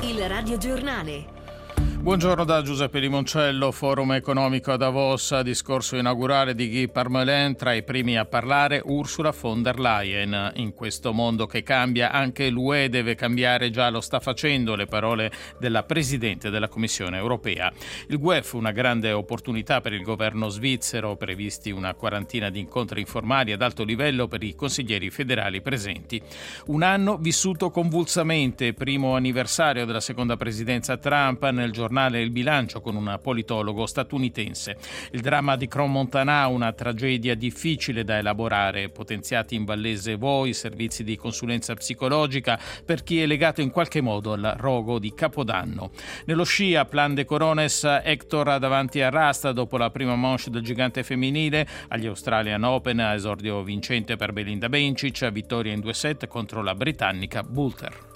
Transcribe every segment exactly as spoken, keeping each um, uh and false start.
Il radiogiornale. Buongiorno da Giuseppe Limoncello. Forum economico a Davos, discorso inaugurale di Guy Parmelin, tra i primi a parlare Ursula von der Leyen. In questo mondo che cambia anche l'U E deve cambiare, già lo sta facendo, le parole della Presidente della Commissione europea. Il G U E F, una grande opportunità per il governo svizzero, previsti una quarantina di incontri informali ad alto livello per i consiglieri federali presenti. Un anno vissuto convulsamente, primo anniversario della seconda presidenza Trump, nel giornale Il Bilancio con un politologo statunitense. Il dramma di Crans-Montana, una tragedia difficile da elaborare, potenziati in Vallese Voi, servizi di consulenza psicologica per chi è legato in qualche modo al rogo di Capodanno. Nello sci a Plan de Corones, Hector davanti a Rasta dopo la prima manche del gigante femminile. Agli Australian Open, esordio vincente per Belinda Bencic, vittoria in due set contro la britannica Boulter.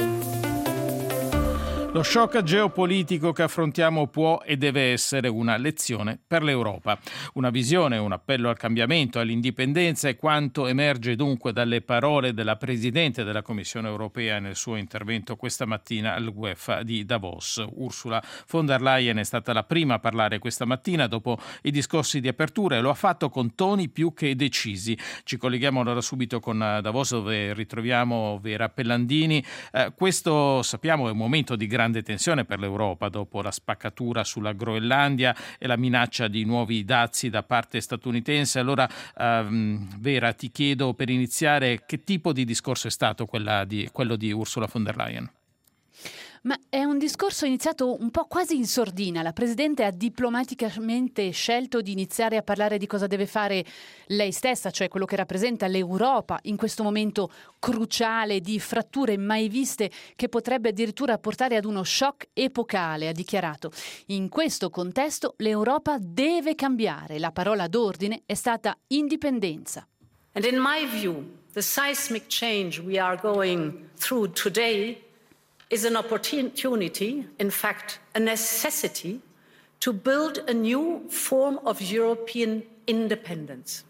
Lo shock geopolitico che affrontiamo può e deve essere una lezione per l'Europa. Una visione, un appello al cambiamento, all'indipendenza è quanto emerge dunque dalle parole della Presidente della Commissione europea nel suo intervento questa mattina al G U E F di Davos. Ursula von der Leyen è stata la prima a parlare questa mattina dopo i discorsi di apertura e lo ha fatto con toni più che decisi. Ci colleghiamo allora subito con Davos, dove ritroviamo Vera Pellandini. Eh, questo, sappiamo, è un momento di grande grande tensione per l'Europa dopo la spaccatura sulla Groenlandia e la minaccia di nuovi dazi da parte statunitense. Allora, ehm, Vera, ti chiedo per iniziare che tipo di discorso è stato quella di, quello di Ursula von der Leyen? Ma è un discorso iniziato un po' quasi in sordina. La Presidente ha diplomaticamente scelto di iniziare a parlare di cosa deve fare lei stessa, cioè quello che rappresenta l'Europa in questo momento cruciale di fratture mai viste che potrebbe addirittura portare ad uno shock epocale, ha dichiarato. In questo contesto l'Europa deve cambiare. La parola d'ordine è stata indipendenza. And in my view, the seismic change we are going through today is an opportunity, in fact, a necessity, to build a new form of European independence.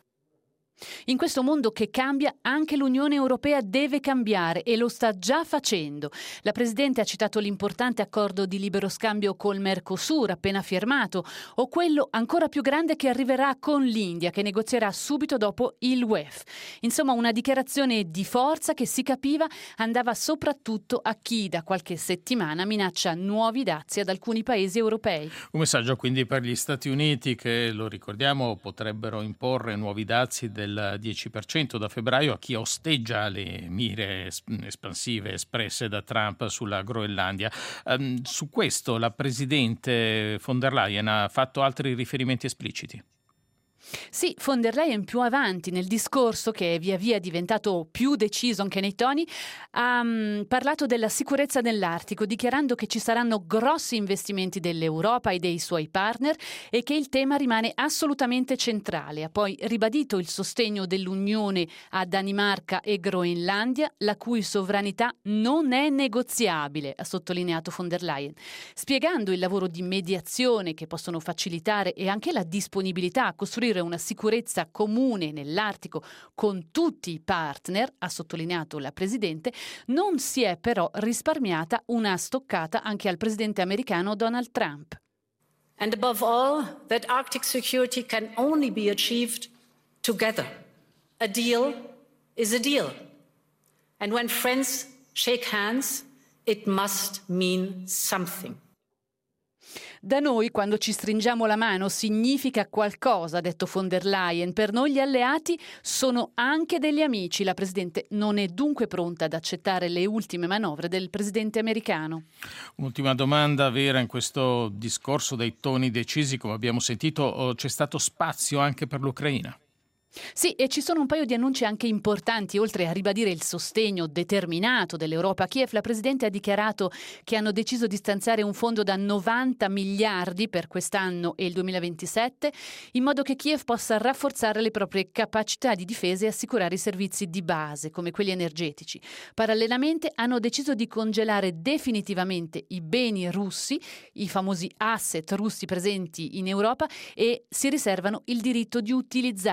In questo mondo che cambia, anche l'Unione Europea deve cambiare e lo sta già facendo. La Presidente ha citato l'importante accordo di libero scambio col Mercosur appena firmato, o quello ancora più grande che arriverà con l'India, che negozierà subito dopo il U E F. Insomma, una dichiarazione di forza che si capiva andava soprattutto a chi da qualche settimana minaccia nuovi dazi ad alcuni paesi europei. Un messaggio quindi per gli Stati Uniti che, lo ricordiamo, potrebbero imporre nuovi dazi del dieci per cento da febbraio a chi osteggia le mire espansive espresse da Trump sulla Groenlandia. Um, su questo la Presidente von der Leyen ha fatto altri riferimenti espliciti. Sì, von der Leyen più avanti nel discorso, che è via via diventato più deciso anche nei toni, ha um, parlato della sicurezza nell'Artico, dichiarando che ci saranno grossi investimenti dell'Europa e dei suoi partner e che il tema rimane assolutamente centrale. Ha poi ribadito il sostegno dell'Unione a Danimarca e Groenlandia, la cui sovranità non è negoziabile, ha sottolineato von der Leyen, spiegando il lavoro di mediazione che possono facilitare e anche la disponibilità a costruire una sicurezza comune nell'Artico con tutti i partner, ha sottolineato la Presidente. Non si è però risparmiata una stoccata anche al Presidente americano Donald Trump. And above all, that Arctic security can only be achieved together. A deal is a deal. And when friends shake hands, it must mean something. Da noi, quando ci stringiamo la mano, significa qualcosa, ha detto von der Leyen. Per noi gli alleati sono anche degli amici. La Presidente non è dunque pronta ad accettare le ultime manovre del Presidente americano. Un'ultima domanda, Vera, in questo discorso dei toni decisi, come abbiamo sentito, c'è stato spazio anche per l'Ucraina? Sì, e ci sono un paio di annunci anche importanti. Oltre a ribadire il sostegno determinato dell'Europa a Kiev, la Presidente ha dichiarato che hanno deciso di stanziare un fondo da novanta miliardi per quest'anno e il duemilaventisette, in modo che Kiev possa rafforzare le proprie capacità di difesa e assicurare i servizi di base, come quelli energetici. Parallelamente hanno deciso di congelare definitivamente i beni russi, i famosi asset russi presenti in Europa, e si riservano il diritto di utilizzarli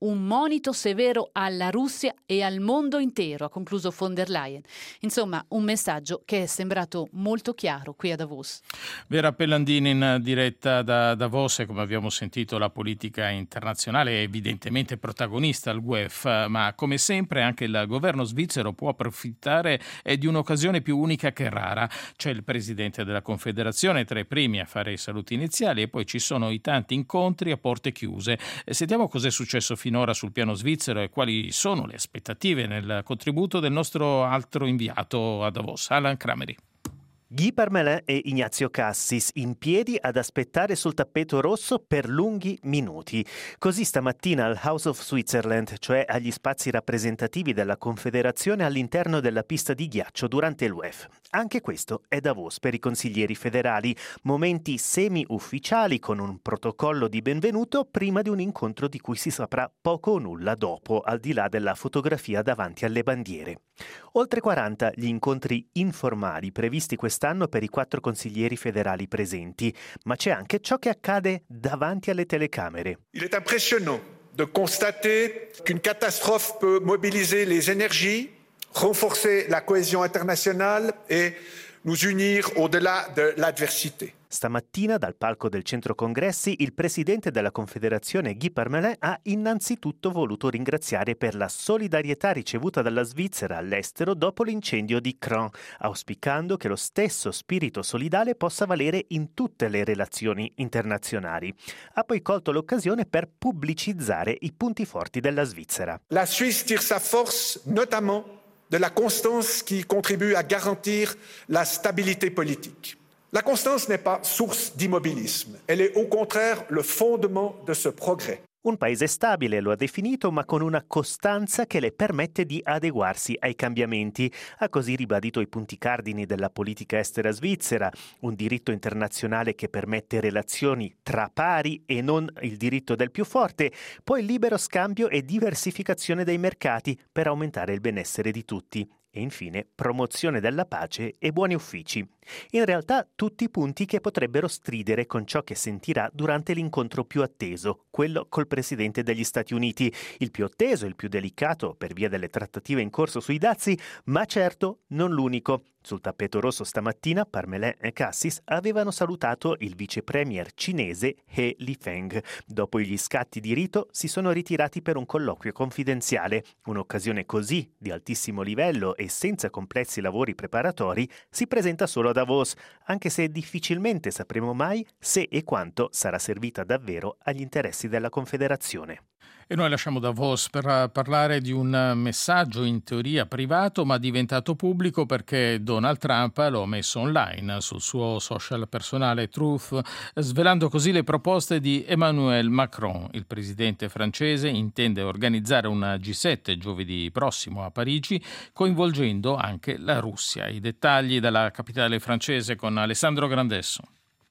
un monito severo alla Russia e al mondo intero, ha concluso von der Leyen. Insomma, un messaggio che è sembrato molto chiaro qui a Davos. Vera Pellandini in diretta da Davos, e come abbiamo sentito la politica internazionale è evidentemente protagonista al G U E F, ma come sempre anche il governo svizzero può approfittare di un'occasione più unica che rara. C'è il presidente della Confederazione tra i primi a fare i saluti iniziali e poi ci sono i tanti incontri a porte chiuse. Sentiamo cos'è successo finora sul piano svizzero e quali sono le aspettative nel contributo del nostro altro inviato a Davos, Alan Crameri. Guy Parmelin e Ignazio Cassis in piedi ad aspettare sul tappeto rosso per lunghi minuti. Così stamattina al House of Switzerland, cioè agli spazi rappresentativi della Confederazione all'interno della pista di ghiaccio durante l'U E F. Anche questo è Davos per i consiglieri federali, momenti semi-ufficiali con un protocollo di benvenuto prima di un incontro di cui si saprà poco o nulla dopo, al di là della fotografia davanti alle bandiere. Oltre quaranta gli incontri informali previsti quest'anno per i quattro consiglieri federali presenti, ma c'è anche ciò che accade davanti alle telecamere. Il est impressionnant de constater qu'une catastrophe peut mobiliser les énergies, renforcer la cohésion internationale et nous unir au-delà de l'adversité. Stamattina dal palco del centro congressi il presidente della Confederazione Guy Parmelin ha innanzitutto voluto ringraziare per la solidarietà ricevuta dalla Svizzera all'estero dopo l'incendio di Cran, auspicando che lo stesso spirito solidale possa valere in tutte le relazioni internazionali. Ha poi colto l'occasione per pubblicizzare i punti forti della Svizzera. La Suisse tire sa force notamment de la constance qui contribue à garantir la stabilité politique. La constance n'est pas source d'immobilisme, elle est au contraire le fondement de ce progrès. Un paese stabile lo ha definito, ma con una costanza che le permette di adeguarsi ai cambiamenti. Ha così ribadito i punti cardini della politica estera svizzera, un diritto internazionale che permette relazioni tra pari e non il diritto del più forte, poi libero scambio e diversificazione dei mercati per aumentare il benessere di tutti. E infine promozione della pace e buoni uffici. In realtà tutti punti che potrebbero stridere con ciò che sentirà durante l'incontro più atteso, quello col presidente degli Stati Uniti, il più atteso e il più delicato per via delle trattative in corso sui dazi, ma certo non l'unico. Sul tappeto rosso stamattina Parmelin e Cassis avevano salutato il vice premier cinese He Lifeng. Dopo gli scatti di rito si sono ritirati per un colloquio confidenziale. Un'occasione così, di altissimo livello e senza complessi lavori preparatori, si presenta solo a Davos, anche se difficilmente sapremo mai se e quanto sarà servita davvero agli interessi della Confederazione. E noi lasciamo Davos per parlare di un messaggio in teoria privato ma diventato pubblico perché Donald Trump lo ha messo online sul suo social personale Truth, svelando così le proposte di Emmanuel Macron. Il presidente francese intende organizzare un G sette giovedì prossimo a Parigi, coinvolgendo anche la Russia. I dettagli dalla capitale francese con Alessandro Grandesso.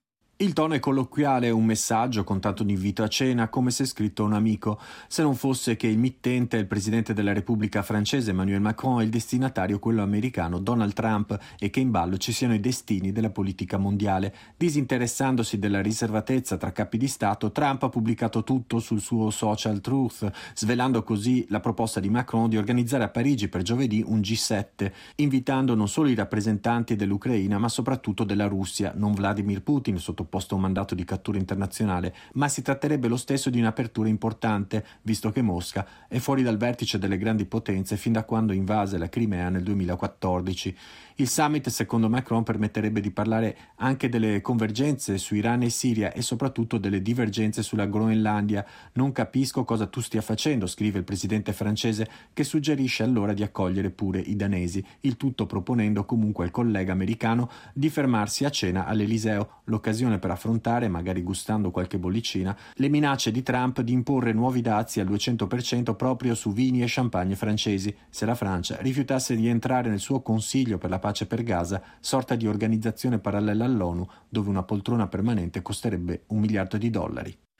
Il tono è colloquiale, un messaggio con tanto di invito a cena, come se scritto a un amico, se non fosse che il mittente è il presidente della Repubblica francese Emmanuel Macron e il destinatario quello americano Donald Trump, e che in ballo ci siano i destini della politica mondiale. Disinteressandosi della riservatezza tra capi di Stato, Trump ha pubblicato tutto sul suo social Truth, svelando così la proposta di Macron di organizzare a Parigi per giovedì un G sette, invitando non solo i rappresentanti dell'Ucraina ma soprattutto della Russia, non Vladimir Putin, sotto posto a un mandato di cattura internazionale, ma si tratterebbe lo stesso di un'apertura importante, visto che Mosca è fuori dal vertice delle grandi potenze fin da quando invase la Crimea nel duemilaquattordici. Il summit, secondo Macron, permetterebbe di parlare anche delle convergenze su Iran e Siria e soprattutto delle divergenze sulla Groenlandia. Non capisco cosa tu stia facendo, scrive il presidente francese, che suggerisce allora di accogliere pure i danesi, il tutto proponendo comunque al collega americano di fermarsi a cena all'Eliseo, l'occasione per affrontare, magari gustando qualche bollicina, le minacce di Trump di imporre nuovi dazi al duecento per cento proprio su vini e champagne francesi, se la Francia rifiutasse di entrare nel suo Consiglio per la pace per Gaza, sorta di organizzazione parallela all'ONU, dove una poltrona permanente costerebbe un miliardo di dollari.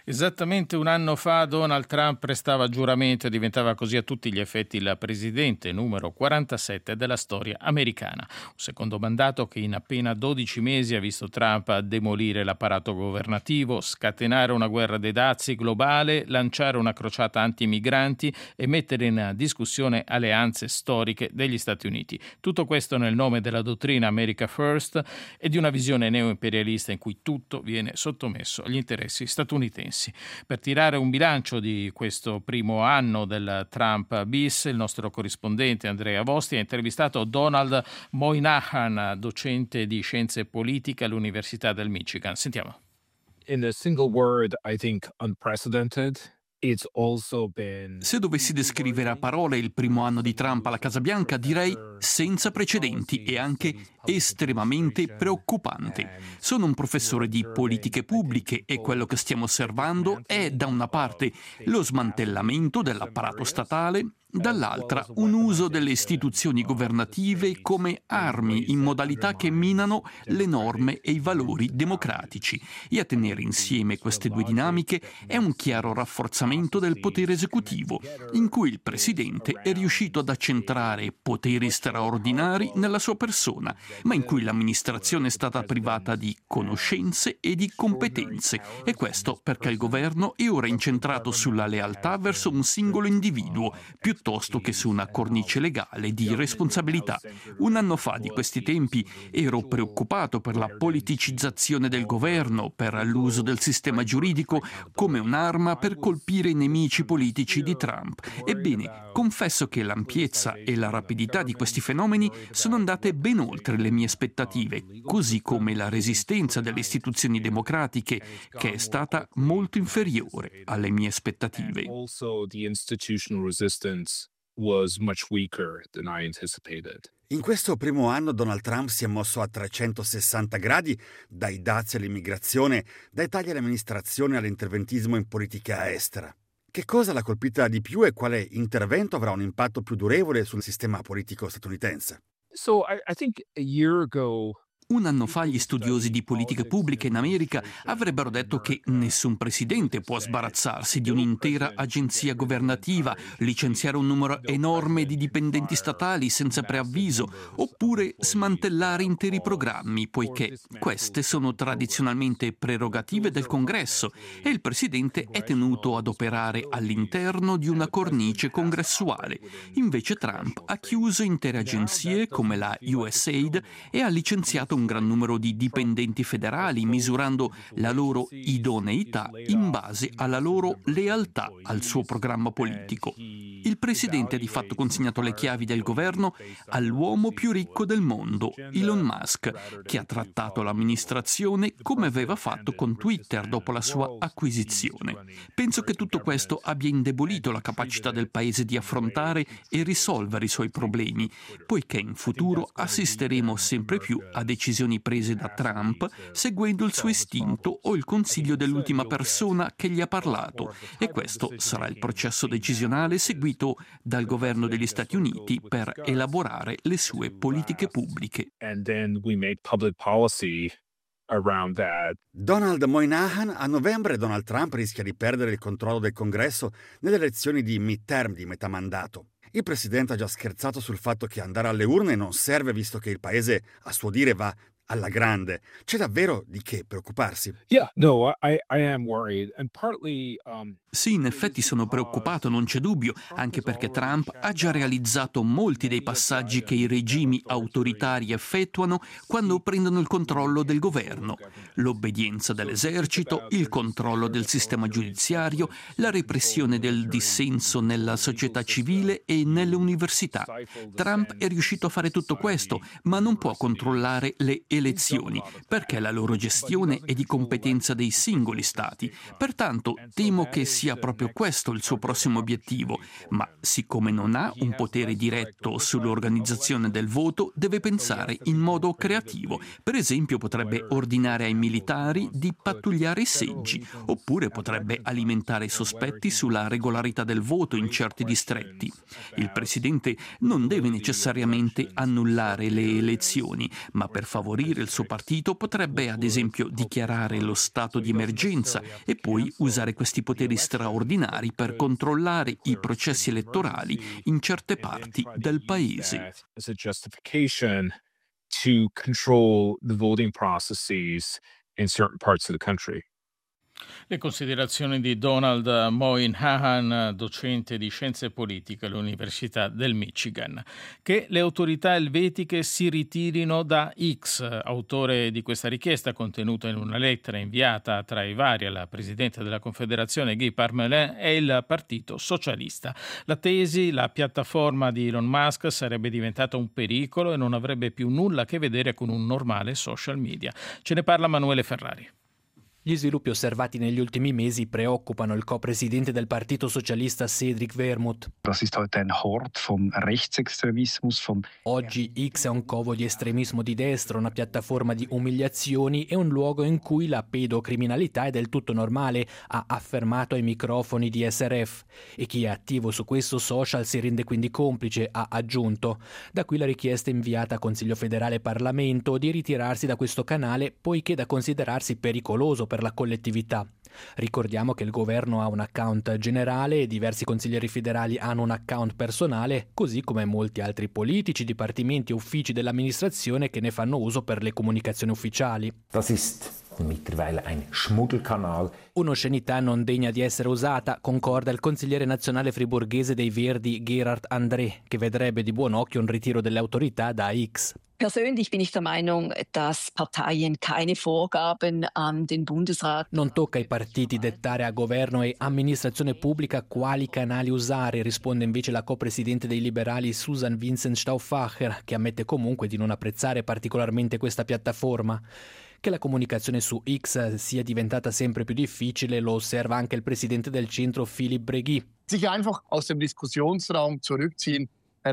Esattamente un anno fa Donald Trump prestava giuramento e diventava così a tutti gli effetti il presidente numero quarantasette della storia americana. Un secondo mandato che in appena dodici mesi ha visto Trump demolire l'apparato governativo, scatenare una guerra dei dazi globale, lanciare una crociata anti-migranti e mettere in discussione alleanze storiche degli Stati Uniti. Tutto questo nel nome della dottrina America First e di una visione neoimperialista in cui tutto viene sottomesso agli interessi statunitensi. Per tirare un bilancio di questo primo anno del Trump bis, il nostro corrispondente Andrea Vosti ha intervistato Donald Moynihan, docente di scienze politiche all'Università del Michigan. Sentiamo. In a single word, I think unprecedented. Se dovessi descrivere a parole il primo anno di Trump alla Casa Bianca, direi senza precedenti e anche estremamente preoccupante. Sono un professore di politiche pubbliche e quello che stiamo osservando è, da una parte, lo smantellamento dell'apparato statale, dall'altra un uso delle istituzioni governative come armi in modalità che minano le norme e i valori democratici. E a tenere insieme queste due dinamiche è un chiaro rafforzamento del potere esecutivo, in cui il presidente è riuscito ad accentrare poteri straordinari nella sua persona, ma in cui l'amministrazione è stata privata di conoscenze e di competenze. E questo perché il governo è ora incentrato sulla lealtà verso un singolo individuo, più piuttosto che su una cornice legale di responsabilità. Un anno fa di questi tempi ero preoccupato per la politicizzazione del governo, per l'uso del sistema giuridico come un'arma per colpire i nemici politici di Trump. Ebbene, confesso che l'ampiezza e la rapidità di questi fenomeni sono andate ben oltre le mie aspettative, così come la resistenza delle istituzioni democratiche, che è stata molto inferiore alle mie aspettative. Was much weaker than I anticipated. In questo primo anno Donald Trump si è mosso a trecentosessanta gradi, dai dazi all'immigrazione, dai tagli all'amministrazione all'interventismo in politica estera. Che cosa l'ha colpita di più e quale intervento avrà un impatto più durevole sul sistema politico statunitense? So I, I think a year ago Un anno fa gli studiosi di politiche pubbliche in America avrebbero detto che nessun presidente può sbarazzarsi di un'intera agenzia governativa, licenziare un numero enorme di dipendenti statali senza preavviso, oppure smantellare interi programmi, poiché queste sono tradizionalmente prerogative del Congresso e il presidente è tenuto ad operare all'interno di una cornice congressuale. Invece Trump ha chiuso intere agenzie come la U S A I D e ha licenziato un gran numero di dipendenti federali, misurando la loro idoneità in base alla loro lealtà al suo programma politico. Il presidente ha di fatto consegnato le chiavi del governo all'uomo più ricco del mondo, Elon Musk, che ha trattato l'amministrazione come aveva fatto con Twitter dopo la sua acquisizione. Penso che tutto questo abbia indebolito la capacità del paese di affrontare e risolvere i suoi problemi, poiché in futuro assisteremo sempre più a decisioni prese da Trump seguendo il suo istinto o il consiglio dell'ultima persona che gli ha parlato, e questo sarà il processo decisionale seguito dal governo degli Stati Uniti per elaborare le sue politiche pubbliche. And then we make public policy around that. Donald Moynihan, a novembre Donald Trump rischia di perdere il controllo del Congresso nelle elezioni di midterm di metà mandato. Il presidente ha già scherzato sul fatto che andare alle urne non serve visto che il paese, a suo dire, va alla grande. C'è davvero di che preoccuparsi? Yeah, no, I, I am worried. And partly, um... Sì, in effetti sono preoccupato, non c'è dubbio, anche perché Trump ha già realizzato molti dei passaggi che i regimi autoritari effettuano quando prendono il controllo del governo. L'obbedienza dell'esercito, il controllo del sistema giudiziario, la repressione del dissenso nella società civile e nelle università. Trump è riuscito a fare tutto questo, ma non può controllare le elezioni, perché la loro gestione è di competenza dei singoli stati. Pertanto temo che sia proprio questo il suo prossimo obiettivo, ma siccome non ha un potere diretto sull'organizzazione del voto, deve pensare in modo creativo. Per esempio potrebbe ordinare ai militari di pattugliare i seggi, oppure potrebbe alimentare sospetti sulla regolarità del voto in certi distretti. Il presidente non deve necessariamente annullare le elezioni, ma per favorire favorire il suo partito potrebbe ad esempio dichiarare lo stato di emergenza e poi usare questi poteri straordinari per controllare i processi elettorali in certe parti del paese. To control the voting processes in certain parts of the country. Le considerazioni di Donald Moynihan, docente di scienze politiche all'Università del Michigan. Che le autorità elvetiche si ritirino da X, autore di questa richiesta contenuta in una lettera inviata tra i vari alla Presidente della Confederazione Guy Parmelin e il Partito Socialista. La tesi, la piattaforma di Elon Musk sarebbe diventata un pericolo e non avrebbe più nulla a che vedere con un normale social media. Ce ne parla Manuele Ferrari. Gli sviluppi osservati negli ultimi mesi preoccupano il co-presidente del Partito Socialista Cédric Wermuth. Das ist heute ein Hort von Rechtsextremismus, von... Oggi X è un covo di estremismo di destra, una piattaforma di umiliazioni e un luogo in cui la pedocriminalità è del tutto normale, ha affermato ai microfoni di S R F. E chi è attivo su questo social si rende quindi complice, ha aggiunto. Da qui la richiesta inviata a Consiglio federale e Parlamento di ritirarsi da questo canale poiché da considerarsi pericoloso per la collettività. Ricordiamo che il governo ha un account generale e diversi consiglieri federali hanno un account personale, così come molti altri politici, dipartimenti e uffici dell'amministrazione che ne fanno uso per le comunicazioni ufficiali. Das ist mittlerweile ein Schmuggelkanal. Un'oscenità non degna di essere usata, concorda il consigliere nazionale friburghese dei Verdi Gerhard André, che vedrebbe di buon occhio un ritiro delle autorità da X. Persönlich bin ich der Meinung, dass Parteien keine Vorgaben an den Bundesrat. Non tocca ai partiti dettare a governo e amministrazione pubblica quali canali usare, risponde invece la co-presidente dei liberali Susan Vincent Stauffacher, che ammette comunque di non apprezzare particolarmente questa piattaforma. Che la comunicazione su X sia diventata sempre più difficile lo osserva anche il presidente del centro Philippe Bregui. Sich einfach aus dem Diskussionsraum zurückziehen.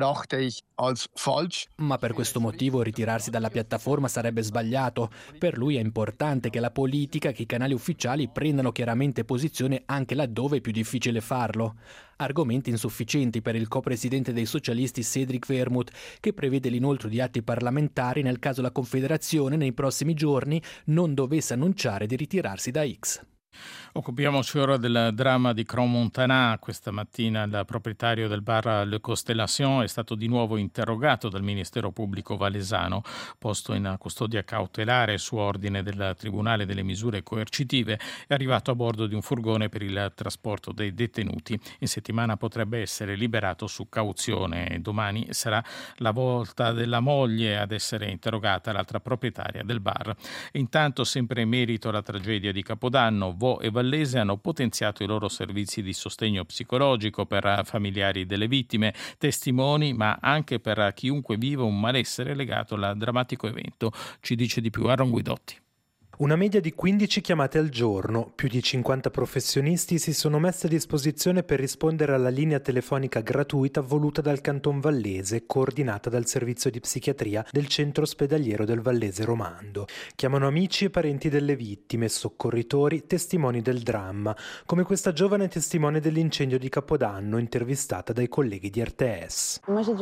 Ma per questo motivo ritirarsi dalla piattaforma sarebbe sbagliato. Per lui è importante che la politica, che i canali ufficiali prendano chiaramente posizione anche laddove è più difficile farlo. Argomenti insufficienti per il co-presidente dei socialisti Cédric Wermuth, che prevede l'inoltro di atti parlamentari nel caso la Confederazione nei prossimi giorni non dovesse annunciare di ritirarsi da X. Occupiamoci ora del dramma di Crans-Montana. Questa mattina il proprietario del bar Le Constellation è stato di nuovo interrogato dal Ministero Pubblico valesano, posto in custodia cautelare su ordine del Tribunale delle Misure Coercitive. È arrivato a bordo di un furgone per il trasporto dei detenuti. In settimana potrebbe essere liberato su cauzione. Domani sarà la volta della moglie ad essere interrogata, l'altra proprietaria del bar. Intanto, sempre in merito alla tragedia di Capodanno, Vaux e Vallese hanno potenziato i loro servizi di sostegno psicologico per familiari delle vittime, testimoni, ma anche per chiunque viva un malessere legato al drammatico evento. Ci dice di più Aaron Guidotti. Una media di quindici chiamate al giorno, più di cinquanta professionisti si sono messi a disposizione per rispondere alla linea telefonica gratuita voluta dal Canton Vallese, coordinata dal servizio di psichiatria del centro ospedaliero del Vallese Romando. Chiamano amici e parenti delle vittime, soccorritori, testimoni del dramma, come questa giovane testimone dell'incendio di Capodanno intervistata dai colleghi di R T S.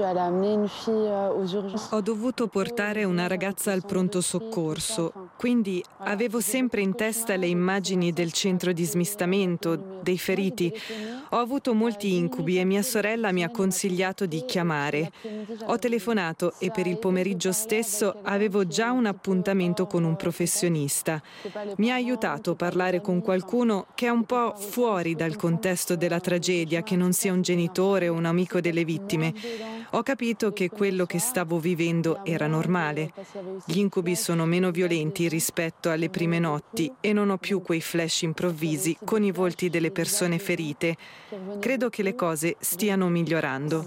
Ho dovuto portare una ragazza al pronto soccorso, quindi avevo sempre in testa le immagini del centro di smistamento, dei feriti. Ho avuto molti incubi e mia sorella mi ha consigliato di chiamare. Ho telefonato e per il pomeriggio stesso avevo già un appuntamento con un professionista. Mi ha aiutato a parlare con qualcuno che è un po' fuori dal contesto della tragedia, che non sia un genitore o un amico delle vittime. Ho capito che quello che stavo vivendo era normale. Gli incubi sono meno violenti rispetto alle prime notti e non ho più quei flash improvvisi con i volti delle persone ferite. Credo che le cose stiano migliorando.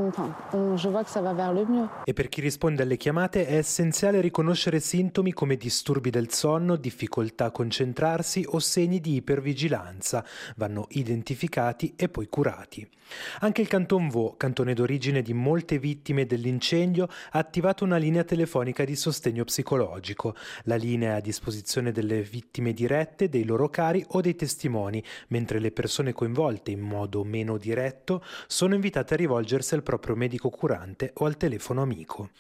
E per chi risponde alle chiamate è essenziale riconoscere sintomi come disturbi del sonno, difficoltà a concentrarsi o segni di ipervigilanza. Vanno identificati e poi curati. Anche il Canton Vaud, cantone d'origine di molte vittime dell'incendio, ha attivato una linea telefonica di sostegno psicologico. La linea è a disposizione delle vittime dirette, dei loro cari o dei testimoni, mentre le persone coinvolte in modo meno diretto sono invitate a rivolgersi al proprio medico curante o al telefono amico.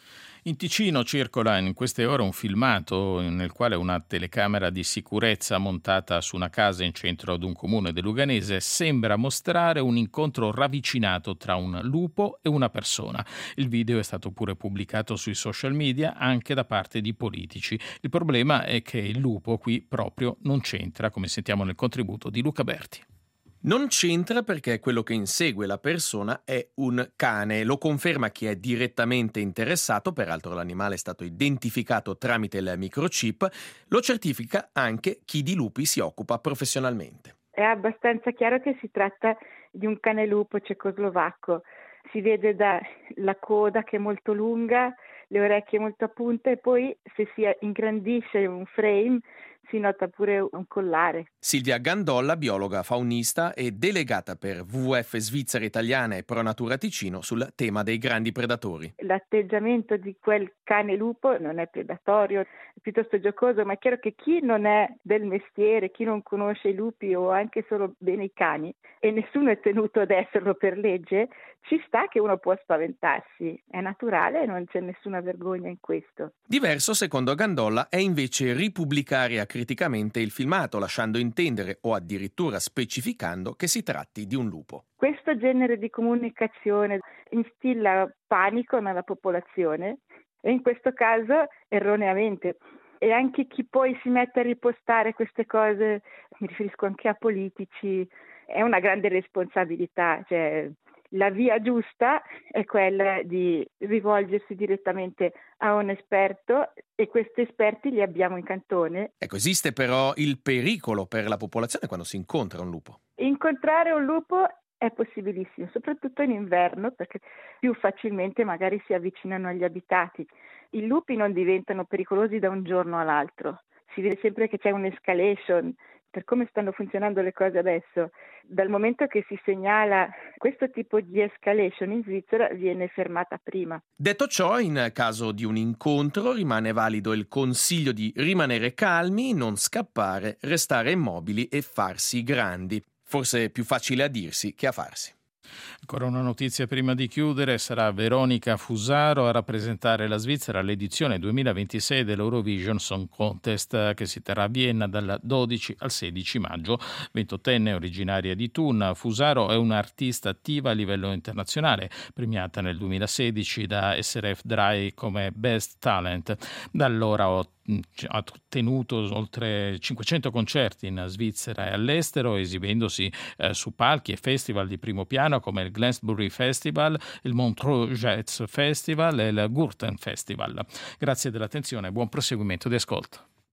In Ticino circola in queste ore un filmato nel quale una telecamera di sicurezza montata su una casa in centro ad un comune del Luganese sembra mostrare un incontro ravvicinato tra un lupo e una persona. Il video è stato pure pubblicato sui social media anche da parte di politici. Il problema è che il lupo qui proprio non c'entra, come sentiamo nel contributo di Luca Berti. Non c'entra perché quello che insegue la persona è un cane. Lo conferma chi è direttamente interessato, peraltro l'animale è stato identificato tramite il microchip, lo certifica anche chi di lupi si occupa professionalmente. È abbastanza chiaro che si tratta di un cane lupo cecoslovacco. Si vede dalla coda che è molto lunga, le orecchie molto a punta e poi se si ingrandisce un frame si nota pure un collare. Silvia Gandolla, biologa faunista e delegata per W W F Svizzera Italiana e Pro Natura Ticino sul tema dei grandi predatori. L'atteggiamento di quel cane lupo non è predatorio, è piuttosto giocoso, ma è chiaro che chi non è del mestiere, chi non conosce i lupi o anche solo bene i cani, e nessuno è tenuto ad esserlo per legge, ci sta che uno può spaventarsi. È naturale e non c'è nessuna vergogna in questo. Diverso, secondo Gandolla, è invece ripubblicare acriticamente il filmato, lasciando intendere o addirittura specificando che si tratti di un lupo. Questo genere di comunicazione instilla panico nella popolazione e in questo caso erroneamente. E anche chi poi si mette a ripostare queste cose, mi riferisco anche a politici, è una grande responsabilità. Cioè, la via giusta è quella di rivolgersi direttamente a un esperto e questi esperti li abbiamo in cantone. Ecco, esiste però il pericolo per la popolazione quando si incontra un lupo. Incontrare un lupo è possibilissimo, soprattutto in inverno, perché più facilmente magari si avvicinano agli abitati. I lupi non diventano pericolosi da un giorno all'altro. Si vede sempre che c'è un'escalation. Per come stanno funzionando le cose adesso, dal momento che si segnala questo tipo di escalation in Svizzera viene fermata prima. Detto ciò, in caso di un incontro rimane valido il consiglio di rimanere calmi, non scappare, restare immobili e farsi grandi. Forse è più facile a dirsi che a farsi. Ancora una notizia prima di chiudere, sarà Veronica Fusaro a rappresentare la Svizzera all'edizione duemilaventisei dell'Eurovision Song Contest che si terrà a Vienna dal dodici al sedici maggio. ventottenne originaria di Thun, Fusaro è un'artista attiva a livello internazionale, premiata nel duemilasedici da S R F Dry come Best Talent. Da allora ho ha tenuto oltre cinquecento concerti in Svizzera e all'estero, esibendosi eh, su palchi e festival di primo piano come il Glastonbury Festival, il Montreux Jazz Festival e il Gurten Festival. Grazie dell'attenzione e buon proseguimento di ascolto.